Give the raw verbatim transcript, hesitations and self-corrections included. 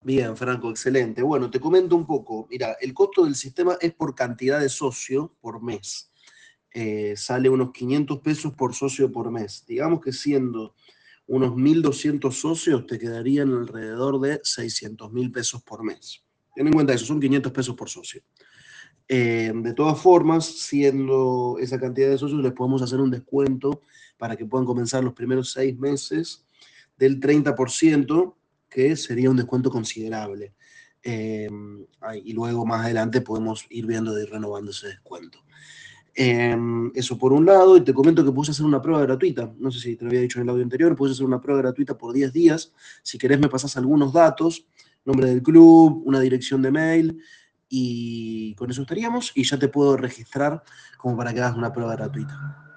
Bien, Franco, excelente. Bueno, te comento un poco. Mira, el costo del sistema es por cantidad de socio por mes. Eh, sale unos quinientos pesos por socio por mes. Digamos que siendo unos mil doscientos socios, te quedarían alrededor de seiscientos mil pesos por mes. Ten en cuenta eso, son quinientos pesos por socio. Eh, de todas formas, siendo esa cantidad de socios, les podemos hacer un descuento para que puedan comenzar los primeros seis meses del treinta por ciento, que sería un descuento considerable. Eh, y luego más adelante podemos ir viendo de ir renovando ese descuento. Eh, eso por un lado, y te comento que puedes hacer una prueba gratuita. No sé si te lo había dicho en el audio anterior, puedes hacer una prueba gratuita por diez días. Si querés, me pasas algunos datos, nombre del club, una dirección de mail, y con eso estaríamos, y ya te puedo registrar como para que hagas una prueba gratuita.